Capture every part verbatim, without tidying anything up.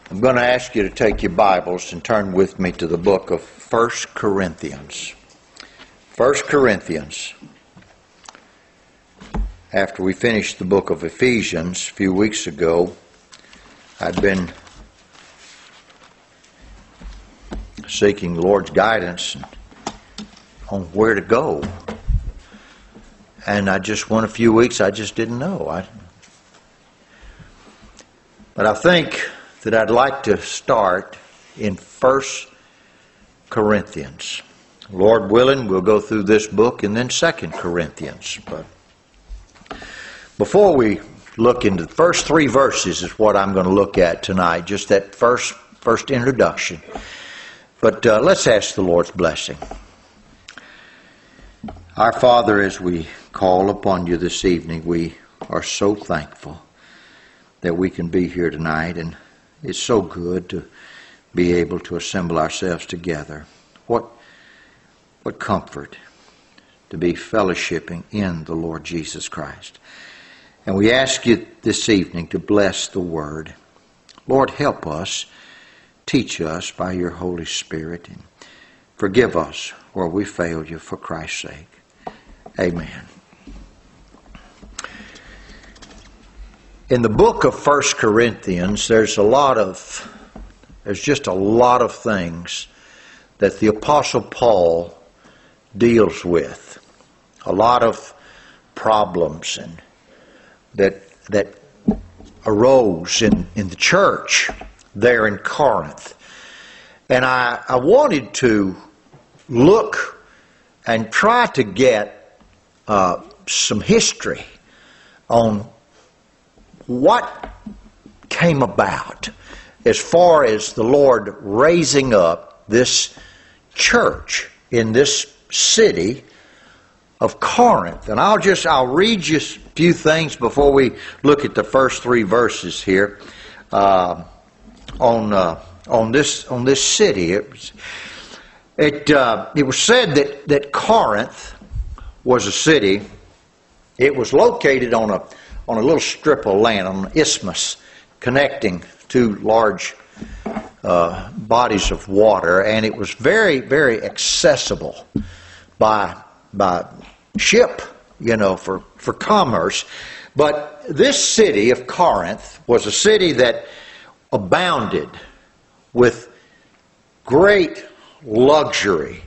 I'm going to ask you to take your Bibles and turn with me to the book of First Corinthians. First Corinthians. After we finished the book of Ephesians a few weeks ago, I'd been seeking the Lord's guidance on where to go. And I just went a few weeks, I just didn't know. I, but I think that I'd like to start in First Corinthians. Lord willing, we'll go through this book and then Second Corinthians. But before we look into the first three verses is what I'm going to look at tonight, just that first first introduction. But uh, let's ask the Lord's blessing. Our Father, as we call upon you this evening, we are so thankful that we can be here tonight, and it's so good to be able to assemble ourselves together. What, what comfort to be fellowshipping in the Lord Jesus Christ. And we ask you this evening to bless the Word. Lord, help us, teach us by your Holy Spirit, and forgive us where we failed you for Christ's sake. Amen. In the book of First Corinthians, there's a lot of, there's just a lot of things that the Apostle Paul deals with. A lot of problems and that that arose in, in the church there in Corinth. And I, I wanted to look and try to get uh, some history on what came about as far as the Lord raising up this church in this city of Corinth. And I'll just, I'll read you a few things before we look at the first three verses here uh, on uh, on this on this city. It was, it, uh, it was said that, that Corinth was a city. It was located on a on a little strip of land, on an isthmus connecting two large uh, bodies of water, and it was very, very accessible by by ship, you know, for, for commerce. But this city of Corinth was a city that abounded with great luxury,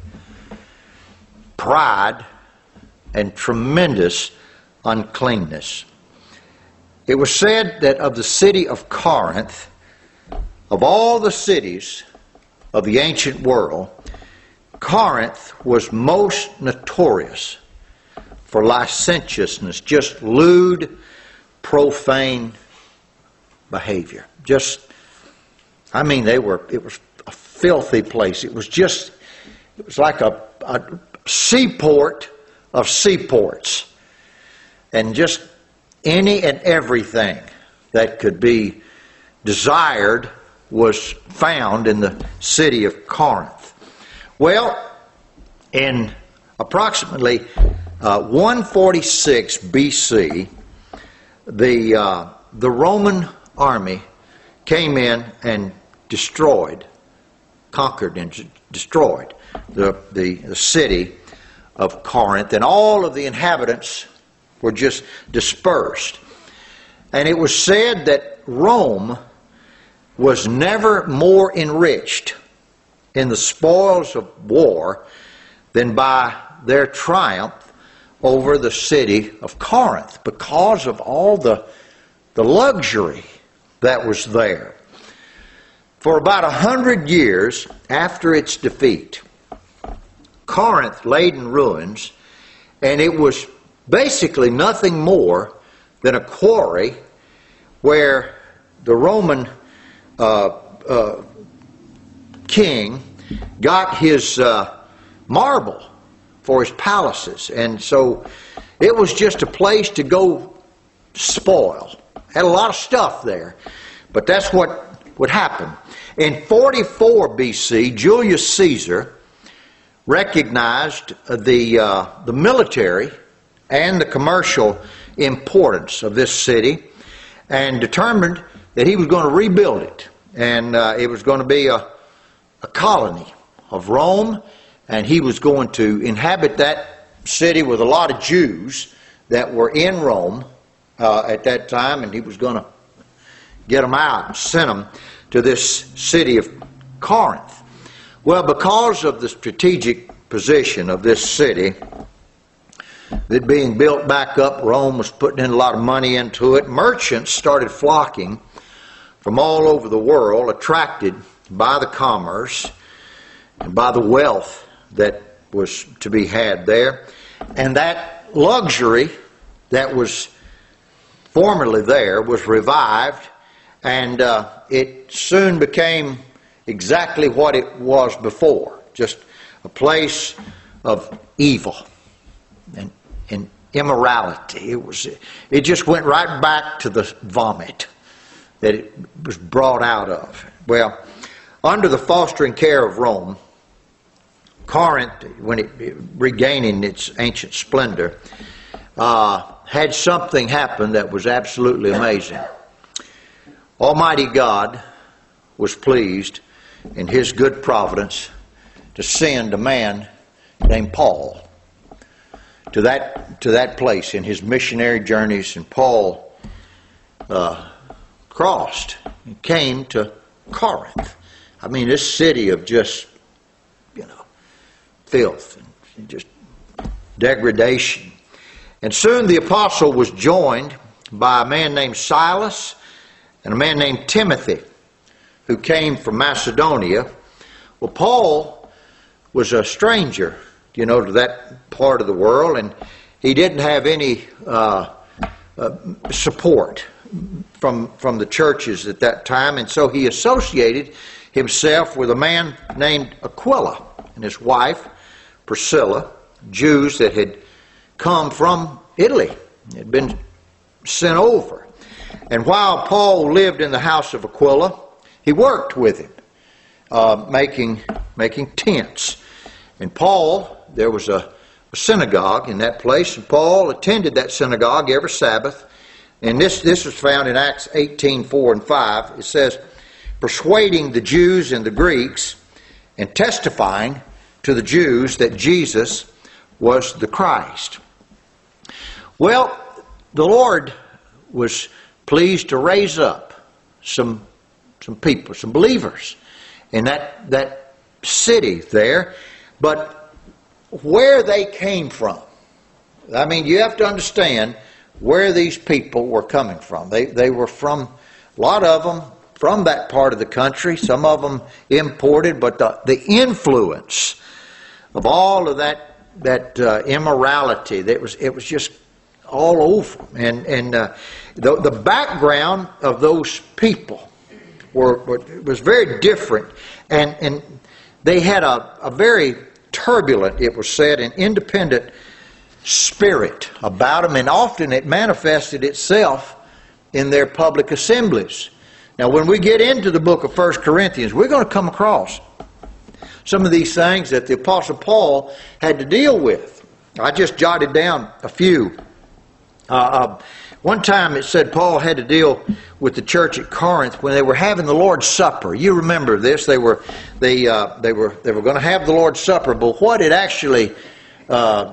pride, and tremendous uncleanness. It was said that of the city of Corinth, of all the cities of the ancient world, Corinth was most notorious for licentiousness, just lewd, profane behavior. Just, I mean, they were, it was a filthy place. It was just, it was like a, a seaport of seaports. And just any and everything that could be desired was found in the city of Corinth. Well, in approximately uh, one forty-six B C, the uh, the Roman army came in and destroyed, conquered and destroyed the, the, the city of Corinth, and all of the inhabitants were just dispersed. And it was said that Rome was never more enriched in the spoils of war than by their triumph over the city of Corinth, because of all the, the luxury that was there. For about a hundred years after its defeat, Corinth laid in ruins, and it was basically nothing more than a quarry where the Roman uh, uh, king got his uh, marble for his palaces. And so it was just a place to go spoil. Had a lot of stuff there. But that's what would happen. In forty-four B C, Julius Caesar recognized the, uh, the military and the commercial importance of this city and determined that he was going to rebuild it. and uh, it was going to be a, a colony of Rome, and he was going to inhabit that city with a lot of Jews that were in Rome uh, at that time, and he was going to get them out and send them to this city of Corinth. Well, because of the strategic position of this city, it being built back up, Rome was putting in a lot of money into it. Merchants started flocking from all over the world, attracted by the commerce and by the wealth that was to be had there. And that luxury that was formerly there was revived, and uh, it soon became exactly what it was before, just a place of evil and, and immorality. It was, it just went right back to the vomit that it was brought out of. Well, under the fostering care of Rome, Corinth, when it regaining its ancient splendor, uh, had something happen that was absolutely amazing. Almighty God was pleased in His good providence to send a man named Paul to that to that place in his missionary journeys, and Paul uh, crossed and came to Corinth. I mean, this city of just, you know, filth and just degradation. And soon the apostle was joined by a man named Silas and a man named Timothy, who came from Macedonia. Well, Paul was a stranger, you know, to that part of the world, and he didn't have any uh, uh, support from from the churches at that time, and so he associated himself with a man named Aquila and his wife Priscilla, Jews that had come from Italy, had been sent over. And while Paul lived in the house of Aquila, he worked with him, uh, making making tents. And Paul, there was a, a synagogue in that place, and Paul attended that synagogue every Sabbath. And this this was found in Acts eighteen, four and five. It says, persuading the Jews and the Greeks, and testifying to the Jews that Jesus was the Christ. Well, the Lord was pleased to raise up some some people, some believers in that that city there. But where they came from, I mean, you have to understand where these people were coming from. They they were from, a lot of them, from that part of the country, some of them imported, but the, the influence of all of that that uh, immorality, that was it was just all over. And and uh, the the background of those people were, were was very different, and and they had a, a very turbulent, it was said, and independent spirit about them, and often it manifested itself in their public assemblies. Now, when we get into the book of First Corinthians, we're going to come across some of these things that the Apostle Paul had to deal with. I just jotted down a few. Uh, uh, one time it said Paul had to deal with the church at Corinth when they were having the Lord's Supper. You remember this? They were they uh, they were they were going to have the Lord's Supper, but what it actually uh,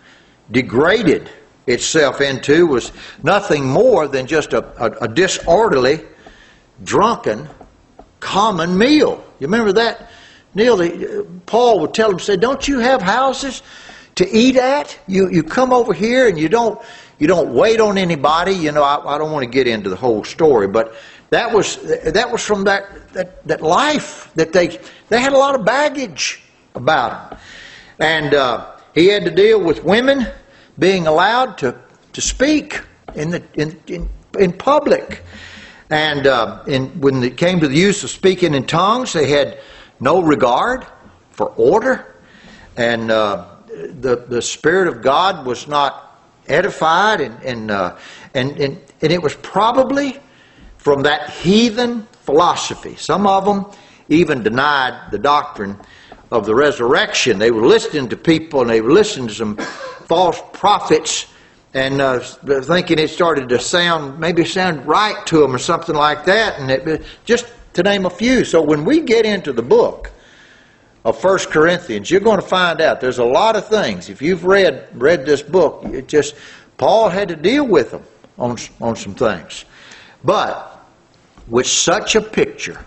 degraded itself into was nothing more than just a, a, a disorderly, drunken, common meal. You remember that? Neil, the, Paul would tell them, say, don't you have houses to eat at? You you come over here and you don't you don't wait on anybody. You know, I, I don't want to get into the whole story, but that was that was from that that, that life that they they had a lot of baggage about them, and uh, he had to deal with women being allowed to to speak in the in in, in public, and uh, in, when it came to the use of speaking in tongues, they had no regard for order, and uh, the the Spirit of God was not edified, and and, uh, and and and it was probably from that heathen philosophy. Some of them even denied the doctrine of the resurrection. They were listening to people, and they were listening to some false prophets, and uh, thinking it started to sound maybe sound right to them or something like that, and it just to name a few. So when we get into the book of First Corinthians, you're going to find out there's a lot of things. If you've read read this book, it just Paul had to deal with them on, on some things. But with such a picture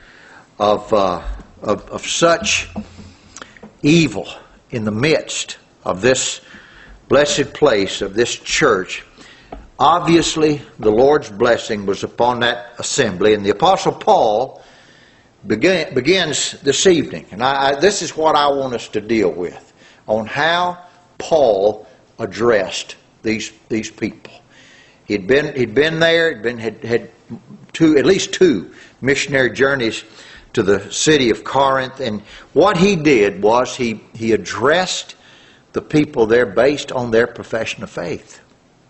of, uh, of, of such evil in the midst of this blessed place, of this church, obviously the Lord's blessing was upon that assembly. And the Apostle Paul begin, begins this evening. And I, I, this is what I want us to deal with, on how Paul addressed these these people. He'd been he'd been there. He'd been had had two at least two missionary journeys to the city of Corinth, and what he did was he he addressed the people there based on their profession of faith,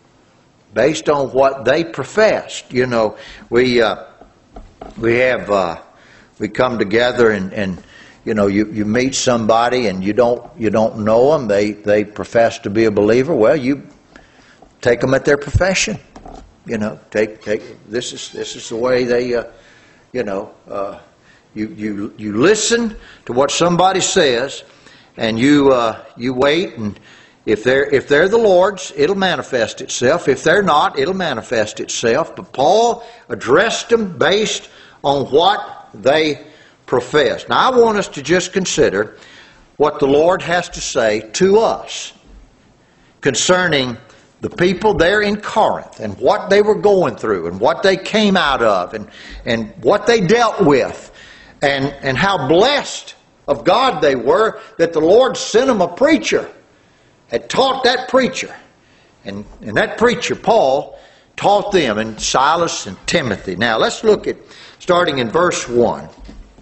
based on what they professed. You know, we uh, we have uh, we come together and and. You know, you, you meet somebody and you don't you don't know them. They they profess to be a believer. Well, you take them at their profession. You know, take take this is this is the way they. Uh, you know, uh, you you you listen to what somebody says, and you uh, you wait, and if they're if they're the Lord's, it'll manifest itself. If they're not, it'll manifest itself. But Paul addressed them based on what they profess. Now, I want us to just consider what the Lord has to say to us concerning the people there in Corinth and what they were going through and what they came out of and, and what they dealt with and, and how blessed of God they were that the Lord sent them a preacher, had taught that preacher. And, and that preacher, Paul, taught them, and Silas and Timothy. Now, let's look at, starting in verse one.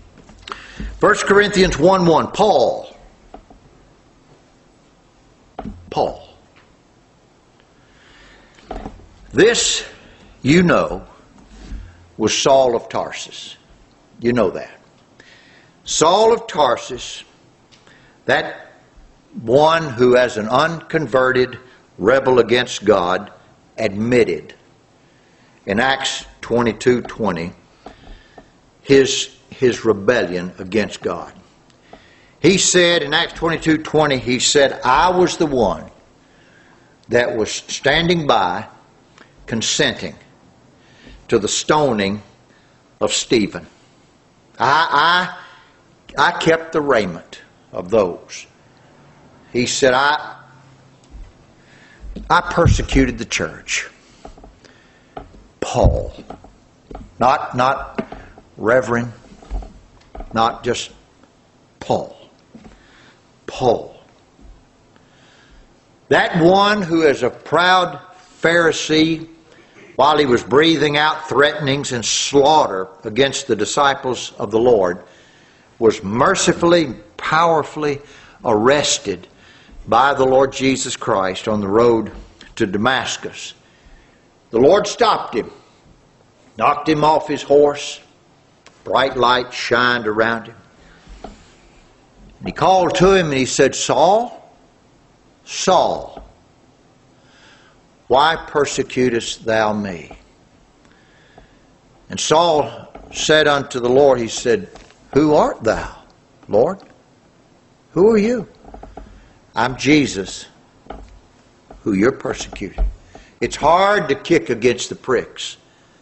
First Corinthians one one, Paul. Paul. This, you know, was Saul of Tarsus. You know that. Saul of Tarsus, that one who as an unconverted rebel against God admitted in Acts twenty-two twenty his his rebellion against God. He said in Acts twenty-two twenty, he said, I was the one that was standing by consenting to the stoning of Stephen. I, I, I kept the raiment of those. He said, I, I persecuted the church. Paul. Not, not Reverend. Not just Paul. Paul. That one who is a proud Pharisee, while he was breathing out threatenings and slaughter against the disciples of the Lord, was mercifully, powerfully arrested by the Lord Jesus Christ on the road to Damascus. The Lord stopped him, knocked him off his horse. Bright light shined around him. And he called to him and he said, Saul, Saul, why persecutest thou me? And Saul said unto the Lord, he said, Who art thou, Lord? Who are you? I'm Jesus, who you're persecuting. It's hard to kick against the pricks.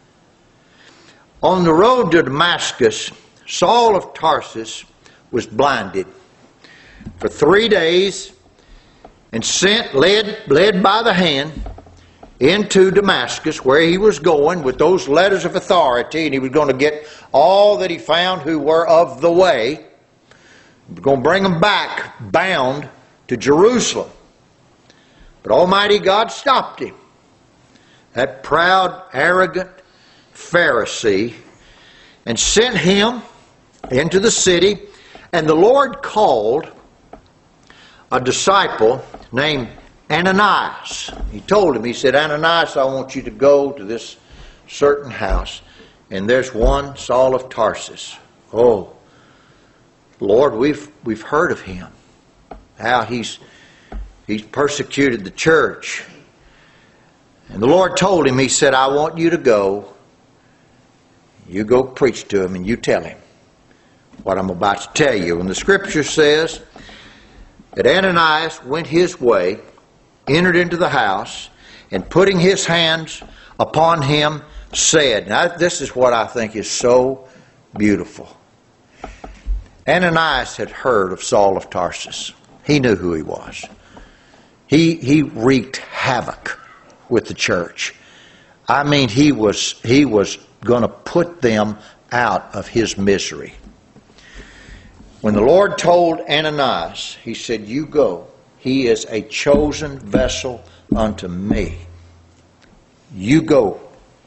On the road to Damascus, Saul of Tarsus was blinded for three days and sent, led, led by the hand into Damascus, where he was going with those letters of authority, and he was going to get all that he found who were of the way. He was going to bring them back bound to Jerusalem. But Almighty God stopped him. That proud, arrogant Pharisee, and sent him into the city. And the Lord called a disciple named Ananias. He told him, he said, Ananias, I want you to go to this certain house, and there's one, Saul of Tarsus. Oh, Lord, we've we've heard of him, how he's he's persecuted the church. And the Lord told him, he said, I want you to go. You go preach to him and you tell him what I'm about to tell you. And the scripture says that Ananias went his way, entered into the house, and putting his hands upon him said, now this is what I think is so beautiful. Ananias had heard of Saul of Tarsus. He knew who he was. He, he wreaked havoc with the church. I mean, he was, he was going to put them out of his misery. When the Lord told Ananias, he said, you go. He is a chosen vessel unto me. You go.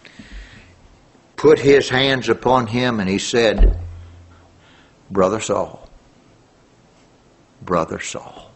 Put his hands upon him, and he said, Brother Saul, Brother Saul.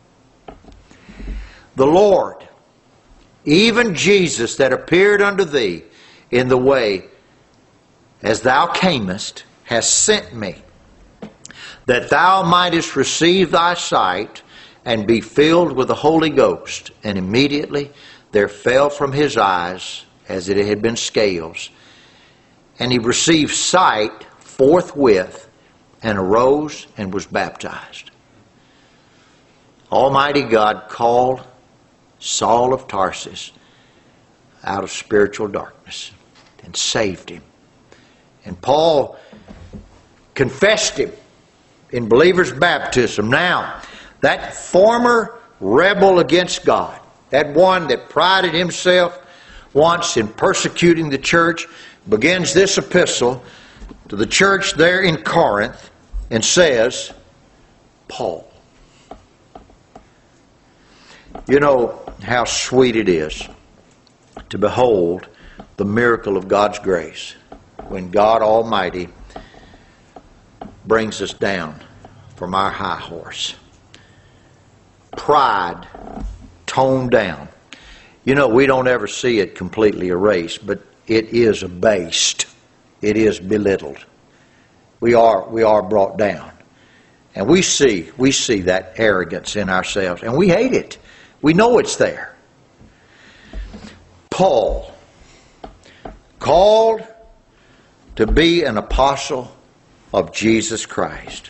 The Lord, even Jesus that appeared unto thee in the way as thou camest, has sent me, that thou mightest receive thy sight and be filled with the Holy Ghost. And immediately there fell from his eyes as it had been scales, and he received sight forthwith, and arose and was baptized. Almighty God called Saul of Tarsus out of spiritual darkness and saved him. And Paul confessed him in believers' baptism. Now, that former rebel against God, that one that prided himself once in persecuting the church, begins this epistle to the church there in Corinth and says, Paul. You know how sweet it is to behold the miracle of God's grace when God Almighty brings us down from our high horse. Pride toned down. You know, we don't ever see it completely erased, but it is abased. It is belittled. We are, we are brought down. And we see, we see that arrogance in ourselves, and we hate it. We know it's there. Paul, called to be an apostle of Jesus Christ.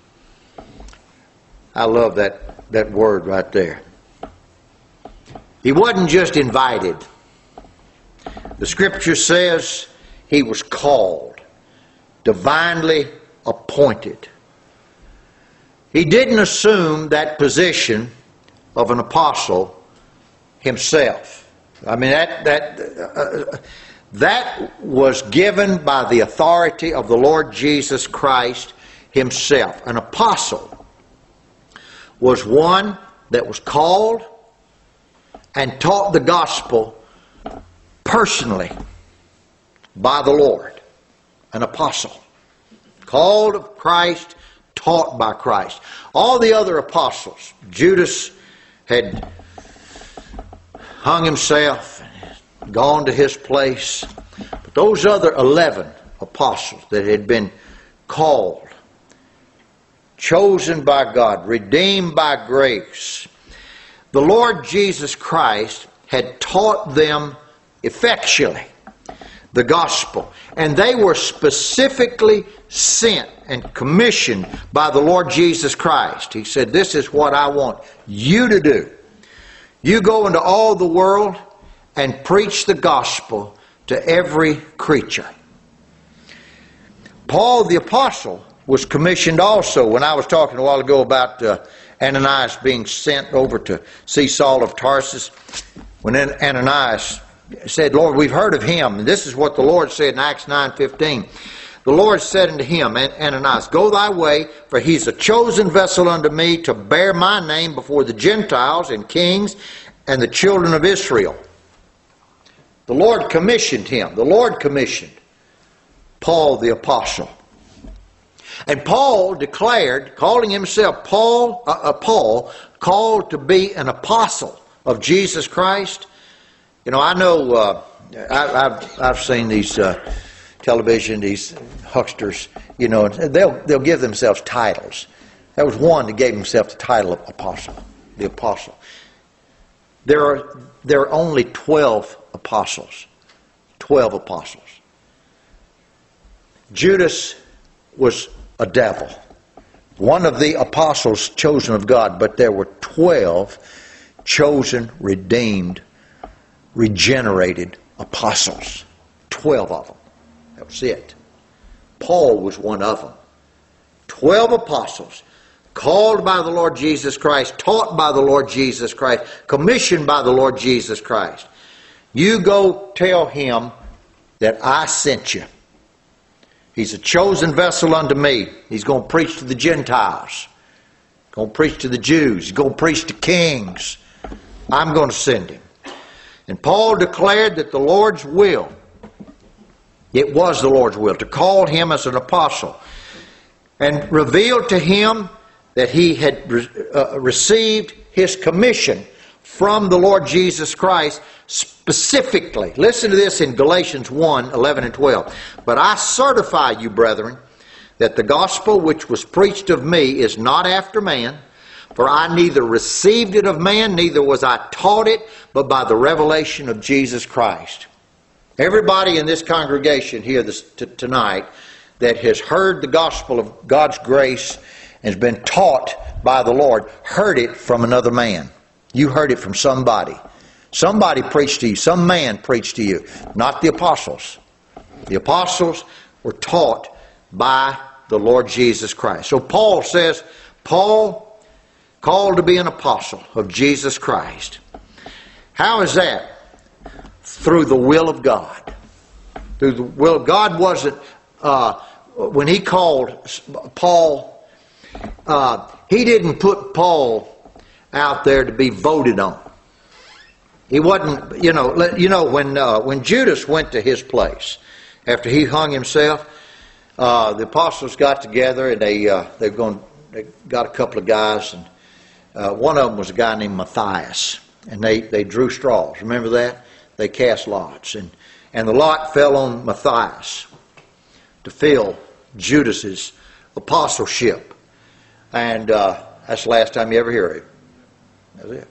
I love that, that word right there. He wasn't just invited. The scripture says he was called, divinely appointed. He didn't assume that position of an apostle himself. I mean, that that uh, that was given by the authority of the Lord Jesus Christ himself. An apostle was one that was called and taught the gospel personally by the Lord. An apostle. Called of Christ, taught by Christ. All the other apostles, Judas had hung himself and gone to his place. But those other eleven apostles that had been called, chosen by God, redeemed by grace, the Lord Jesus Christ had taught them effectually the gospel. And they were specifically sent and commissioned by the Lord Jesus Christ. He said, this is what I want you to do. You go into all the world and preach the gospel to every creature. Paul the apostle was commissioned also. When I was talking a while ago about uh, Ananias being sent over to see Saul of Tarsus, when Ananias said, Lord, we've heard of him. And this is what the Lord said in Acts nine fifteen. The Lord said unto him, Ananias, go thy way, for he's a chosen vessel unto me to bear my name before the Gentiles and kings and the children of Israel. The Lord commissioned him. The Lord commissioned Paul the apostle. And Paul declared, calling himself Paul, uh, uh, Paul, called to be an apostle of Jesus Christ. You know, I know, uh, I, I've, I've seen these uh, television, these hucksters, you know, they'll, they'll give themselves titles. There was one that gave himself the title of apostle, the apostle. There are, there are only twelve apostles. Twelve apostles. Judas was a devil, one of the apostles chosen of God, but there were twelve chosen, redeemed, regenerated apostles. Twelve of them. That was it. Paul was one of them. Twelve apostles, called by the Lord Jesus Christ, taught by the Lord Jesus Christ, commissioned by the Lord Jesus Christ. You go tell him that I sent you. He's a chosen vessel unto me. He's going to preach to the Gentiles. He's going to preach to the Jews. He's going to preach to kings. I'm going to send him. And Paul declared that the Lord's will, it was the Lord's will, to call him as an apostle, and revealed to him that he had re- uh, received his commission from the Lord Jesus Christ specifically. Listen to this in Galatians one, eleven and twelve. But I certify you, brethren, that the gospel which was preached of me is not after man, for I neither received it of man, neither was I taught it, but by the revelation of Jesus Christ. Everybody in this congregation here this, t- tonight that has heard the gospel of God's grace and has been taught by the Lord, heard it from another man. You heard it from somebody. Somebody preached to you. Some man preached to you. Not the apostles. The apostles were taught by the Lord Jesus Christ. So Paul says, Paul, called to be an apostle of Jesus Christ. How is that? Through the will of God. Through the will. God wasn't, uh, when he called Paul, uh, he didn't put Paul out there to be voted on. He wasn't, you know, you know when uh, when Judas went to his place after he hung himself, uh, the apostles got together and they uh, they going they got a couple of guys, and uh, one of them was a guy named Matthias, and they, they drew straws. Remember that? They cast lots, and and the lot fell on Matthias to fill Judas's apostleship, and uh, that's the last time you ever hear him. That's it.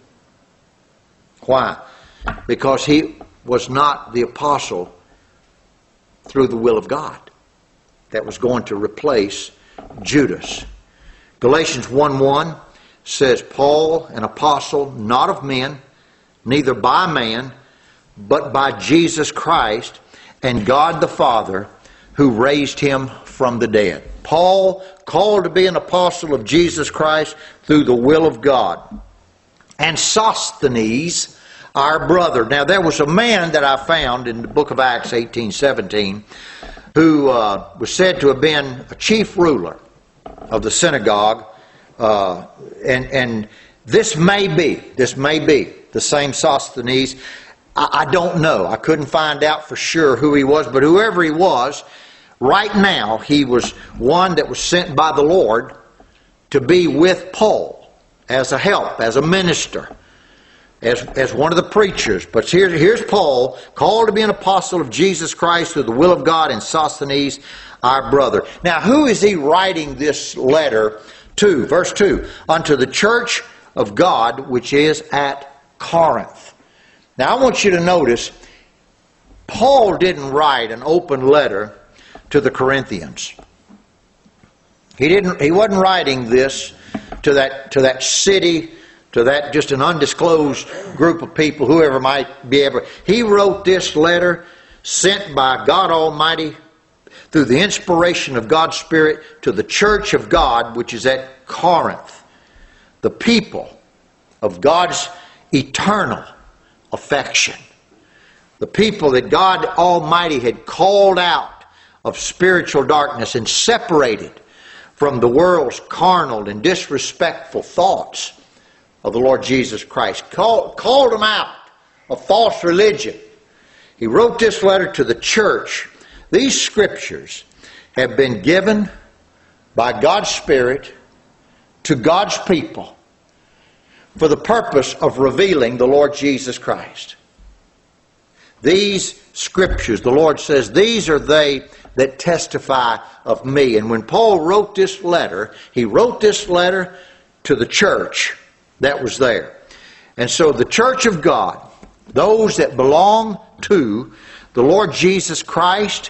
Why? Because he was not the apostle through the will of God that was going to replace Judas. Galatians one one says, Paul, an apostle, not of men, neither by man, but by Jesus Christ and God the Father, who raised him from the dead. Paul, called to be an apostle of Jesus Christ through the will of God. And Sosthenes, our brother. Now there was a man that I found in the book of Acts eighteen seventeen who uh, was said to have been a chief ruler of the synagogue. Uh, and, and this may be, this may be the same Sosthenes. I, I don't know. I couldn't find out for sure who he was, but whoever he was, right now he was one that was sent by the Lord to be with Paul as a help, as a minister, as, as one of the preachers. But here, here's Paul, called to be an apostle of Jesus Christ through the will of God, and Sosthenes, our brother. Now, who is he writing this letter to? Verse two, unto the church of God which is at Corinth. Now, I want you to notice, Paul didn't write an open letter to the Corinthians. He didn't. He wasn't writing this to that to that city, to that just an undisclosed group of people, whoever might be able. He wrote this letter sent by God Almighty through the inspiration of God's Spirit to the church of God, which is at Corinth, the people of God's eternal affection, the people that God Almighty had called out of spiritual darkness and separated from the world's carnal and disrespectful thoughts of the Lord Jesus Christ. Called, called them out of false religion. He wrote this letter to the church. These scriptures have been given by God's Spirit to God's people for the purpose of revealing the Lord Jesus Christ. These scriptures, the Lord says, these are they that testify of me. And when Paul wrote this letter, he wrote this letter to the church that was there. And so the church of God, those that belong to the Lord Jesus Christ,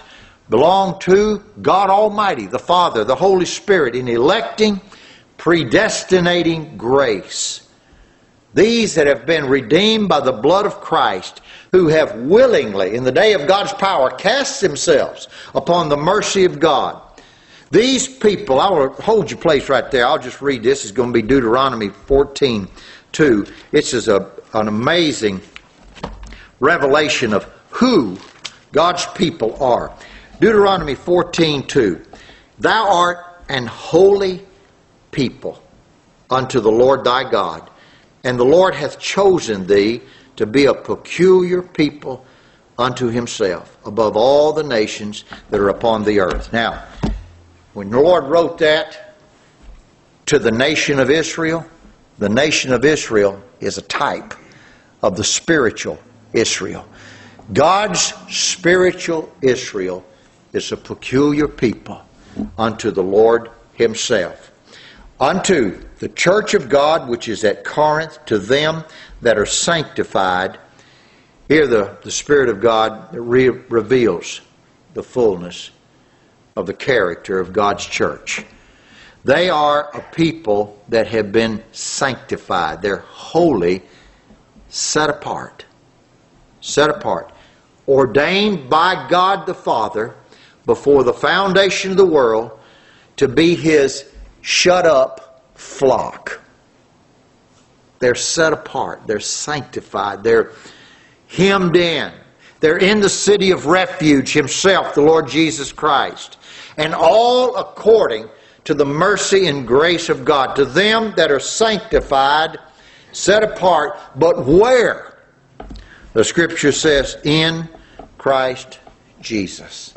belong to God Almighty, the Father, the Holy Spirit, in electing, predestinating grace. These that have been redeemed by the blood of Christ, who have willingly, in the day of God's power, cast themselves upon the mercy of God. These people, I will hold your place right there. I'll just read this. It's going to be Deuteronomy fourteen two. It's just a, an amazing revelation of who God's people are. Deuteronomy fourteen two. Thou art an holy people unto the Lord thy God, and the Lord hath chosen thee to be a peculiar people unto himself, above all the nations that are upon the earth. Now, when the Lord wrote that to the nation of Israel, the nation of Israel is a type of the spiritual Israel. God's spiritual Israel is a peculiar people unto the Lord himself. Unto the church of God which is at Corinth, to them that are sanctified. Here the, the Spirit of God re- reveals the fullness of the character of God's church. They are a people that have been sanctified. They're holy, set apart. Set apart. Ordained by God the Father before the foundation of the world to be His shut up flock. They're set apart. They're sanctified. They're hemmed in. They're in the city of refuge himself, the Lord Jesus Christ. And all according to the mercy and grace of God. To them that are sanctified, set apart, but where? The Scripture says, in Christ Jesus.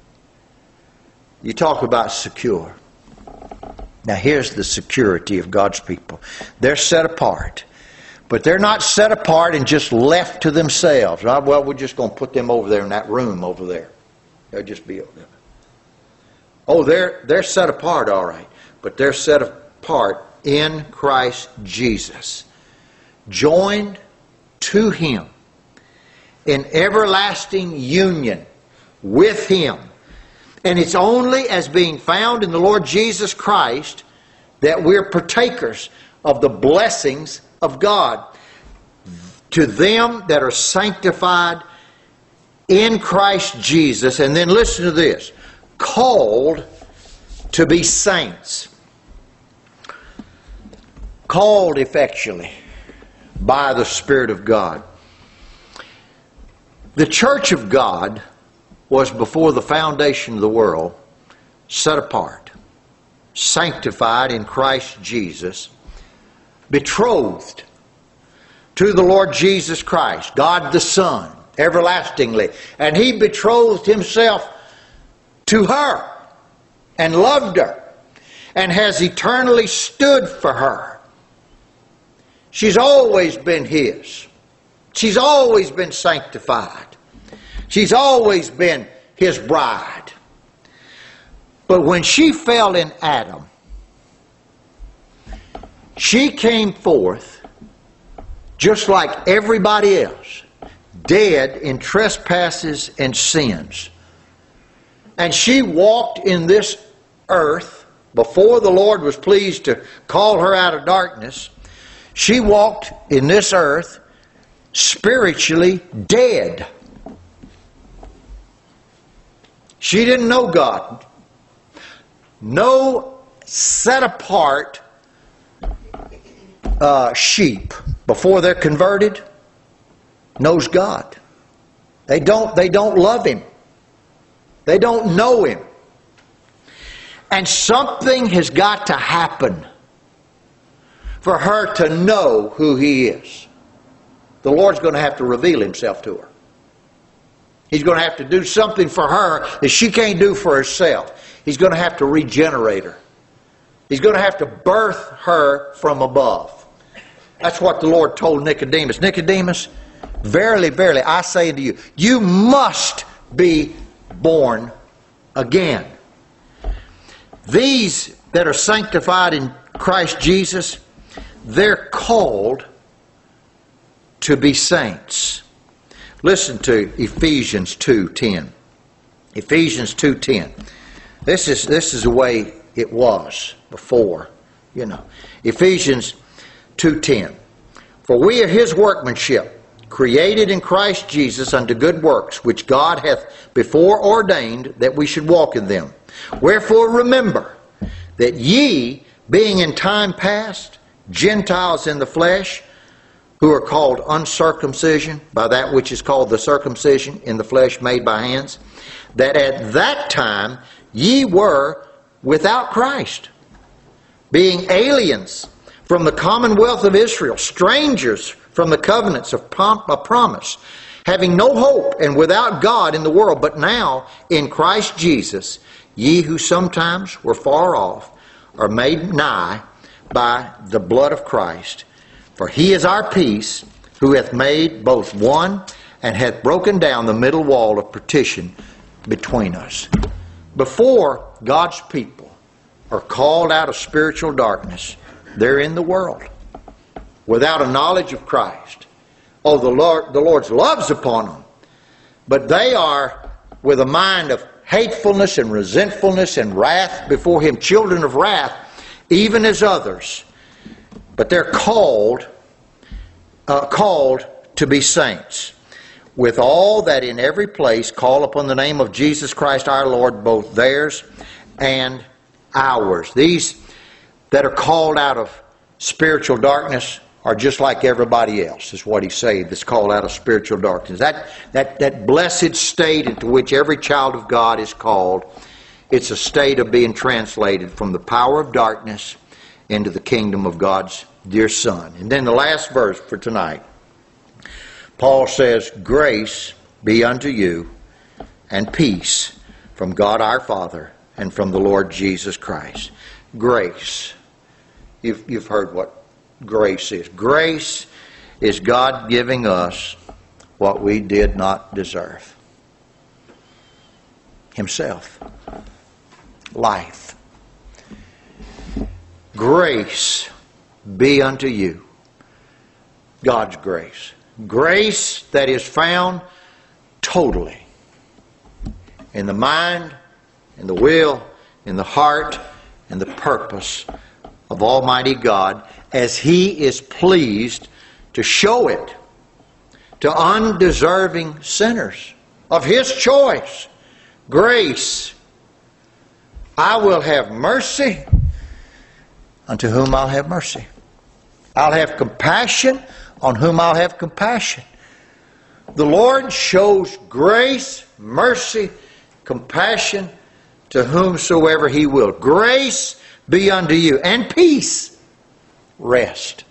You talk about secure. Now here's the security of God's people. They're set apart. But they're not set apart and just left to themselves. Right? Well, we're just going to put them over there in that room over there. They'll just be over there. Oh, they're, they're set apart, all right. But they're set apart in Christ Jesus. Joined to Him. In everlasting union with Him. And it's only as being found in the Lord Jesus Christ that we're partakers of the blessings of God. To them that are sanctified in Christ Jesus. And then listen to this. Called to be saints. Called effectually by the Spirit of God. The church of God was before the foundation of the world set apart, sanctified in Christ Jesus, betrothed to the Lord Jesus Christ, God the Son, everlastingly. And He betrothed Himself to her and loved her and has eternally stood for her. She's always been His. She's always been sanctified. She's always been His bride. But when she fell in Adam, she came forth just like everybody else, dead in trespasses and sins. And she walked in this earth before the Lord was pleased to call her out of darkness. She walked in this earth spiritually dead. She didn't know God. No set apart uh, sheep before they're converted knows God. They don't, they don't love Him. They don't know Him. And something has got to happen for her to know who He is. The Lord's going to have to reveal Himself to her. He's going to have to do something for her that she can't do for herself. He's going to have to regenerate her. He's going to have to birth her from above. That's what the Lord told Nicodemus. Nicodemus, verily, verily, I say unto you, you must be born again. These that are sanctified in Christ Jesus, they're called to be saints. Listen to Ephesians two ten. Ephesians two ten. This is, this is the way it was before, you know. Ephesians two ten. For we are His workmanship, created in Christ Jesus unto good works, which God hath before ordained that we should walk in them. Wherefore remember that ye, being in time past Gentiles in the flesh, who are called uncircumcision by that which is called the circumcision in the flesh made by hands, that at that time ye were without Christ, being aliens from the commonwealth of Israel, strangers from the covenants of promise, having no hope and without God in the world. But now in Christ Jesus, ye who sometimes were far off are made nigh by the blood of Christ. For He is our peace, who hath made both one, and hath broken down the middle wall of partition between us. Before God's people are called out of spiritual darkness, they're in the world without a knowledge of Christ. Oh, the Lord, the Lord's love's upon them, but they are with a mind of hatefulness and resentfulness and wrath before Him, children of wrath, even as others. But they're called, uh, called to be saints, with all that in every place call upon the name of Jesus Christ our Lord, both theirs and ours. These that are called out of spiritual darkness are just like everybody else, is what he's saying, that's called out of spiritual darkness. That, that, that blessed state into which every child of God is called, it's a state of being translated from the power of darkness into the kingdom of God's dear Son. And then the last verse for tonight, Paul says, grace be unto you and peace from God our Father and from the Lord Jesus Christ. Grace. You've, you've heard what grace is. Grace is God giving us what we did not deserve. Himself. Life. Grace be unto you. God's grace. Grace that is found totally in the mind, in the will, in the heart, and the purpose of Almighty God, as He is pleased to show it to undeserving sinners of His choice. Grace. I will have mercy unto whom I'll have mercy. I'll have compassion on whom I'll have compassion. The Lord shows grace, mercy, compassion to whomsoever He will. Grace be unto you, and peace, rest.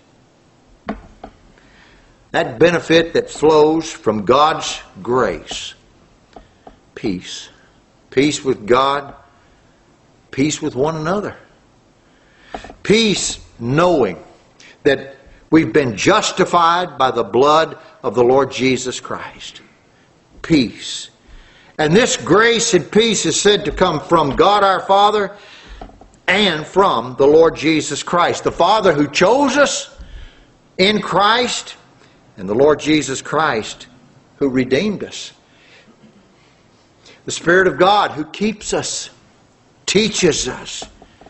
That benefit that flows from God's grace. Peace. Peace with God. Peace with one another. Peace knowing that we've been justified by the blood of the Lord Jesus Christ. Peace. And this grace and peace is said to come from God our Father and from the Lord Jesus Christ. The Father who chose us in Christ, and the Lord Jesus Christ who redeemed us. The Spirit of God who keeps us, teaches us.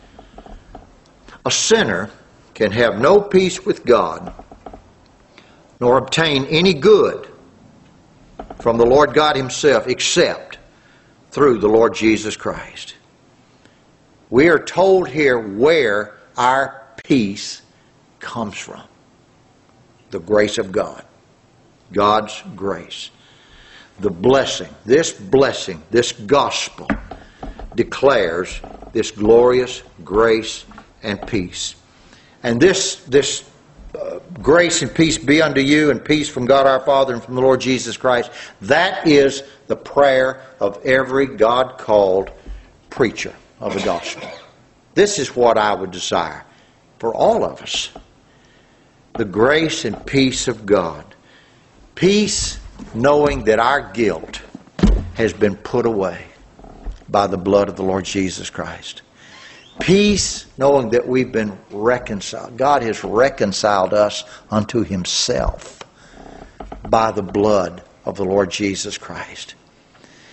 A sinner can have no peace with God, nor obtain any good from the Lord God Himself, except through the Lord Jesus Christ. We are told here where our peace comes from. The grace of God. God's grace. The blessing, this blessing, this gospel declares this glorious grace and peace. And this, this uh, grace and peace be unto you, and peace from God our Father and from the Lord Jesus Christ. That is the prayer of every God-called preacher of the gospel. This is what I would desire for all of us. The grace and peace of God. Peace knowing that our guilt has been put away by the blood of the Lord Jesus Christ. Peace knowing that we've been reconciled. God has reconciled us unto Himself by the blood of the Lord Jesus Christ.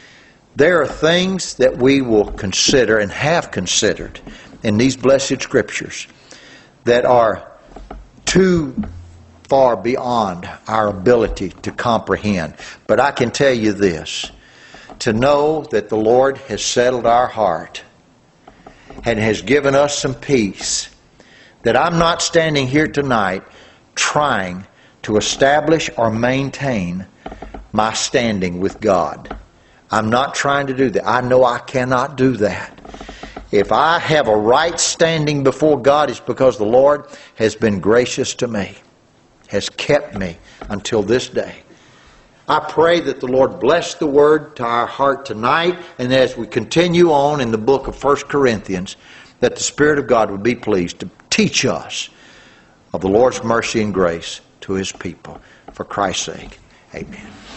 There are things that we will consider and have considered in these blessed Scriptures that are too far beyond our ability to comprehend. But I can tell you this, to know that the Lord has settled our heart and has given us some peace, that I'm not standing here tonight trying to establish or maintain my standing with God. I'm not trying to do that. I know I cannot do that. If I have a right standing before God, it's because the Lord has been gracious to me, has kept me until this day. I pray that the Lord bless the Word to our heart tonight, and as we continue on in the book of First Corinthians, that the Spirit of God would be pleased to teach us of the Lord's mercy and grace to His people. For Christ's sake, amen.